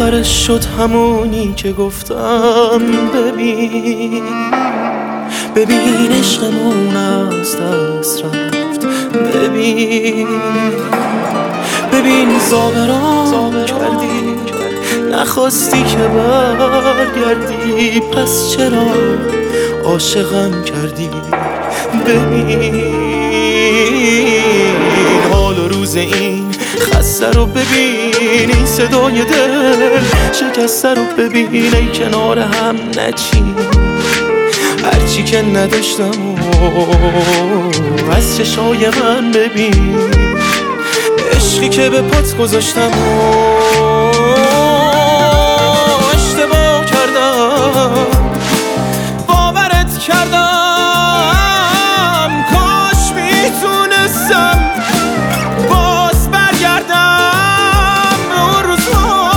آخرش شد همونی که گفتم. ببین عشقمون از دست رفت. ببین زابران کردی، نخواستی که برگردی، پس چرا عاشقم کردی؟ ببین حال و روز این خسته رو ببین، این صدای دل شکسته رو ببین، ای کنار هم نچین هرچی که نداشتم و از چشای من ببین، عشقی که به پات گذاشتم اشتباه کردم، باورت کردم، کاش میتونستم باز برگردم به اون روزها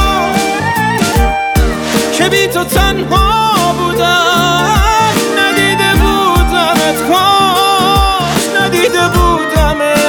که بی تو تنها بودم، ندیده بودمت، کاش ندیده بودمت.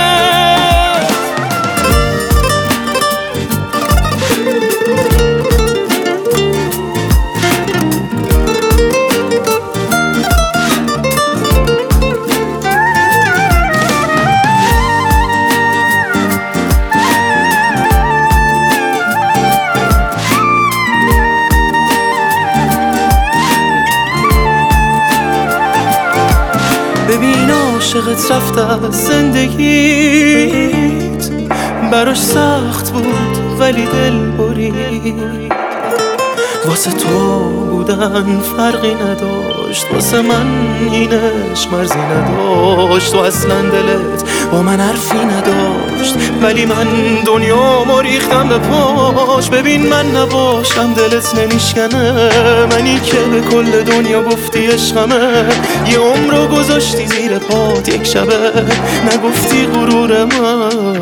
ببین عاشقت رفت از زندگیت، براش سخت بود ولی دل برید، واسه تو بودن فرقی نداشت، واسه من این عشق مرزی نداشت، و اصلا دلت با من حرفی نداشت، ولی من دنیامو ریختم به پاش. ببین من نباشم دلت نمیشکنه، منی که به کل دنیا گفتی عشقمه، یه عمرو گذاشتی زیر پات، یک شبه نگفتی غرور من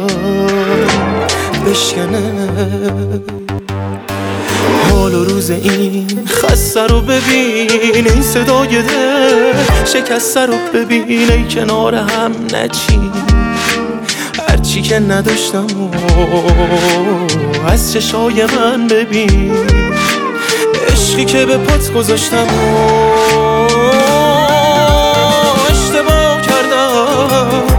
بشکنه. حال و روز این خسته رو ببین، این صدای دل شکسته رو ببین، ای کنار هم نچین هرچی که نداشتم از چشای من ببین، عشقی که به پات گذاشتم اشتباه کردم،